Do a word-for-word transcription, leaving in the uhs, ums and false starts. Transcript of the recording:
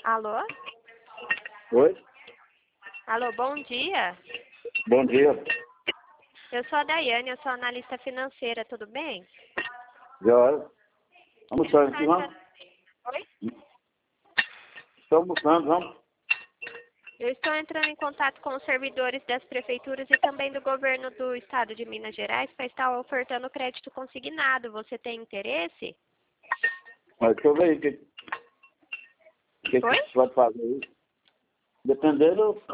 Alô? Oi? Alô, bom dia. Bom dia. Eu sou a Daiane, eu sou analista financeira, tudo bem? Já. Almoçando Estou aqui, vamos? entrando... Oi? Estou almoçando, vamos? Eu estou entrando em contato com os servidores das prefeituras e também do governo do estado de Minas Gerais para estar ofertando crédito consignado. Você tem interesse? Mas deixa eu ver aí o que, que, que Oi? você vai fazer aí. Dependendo,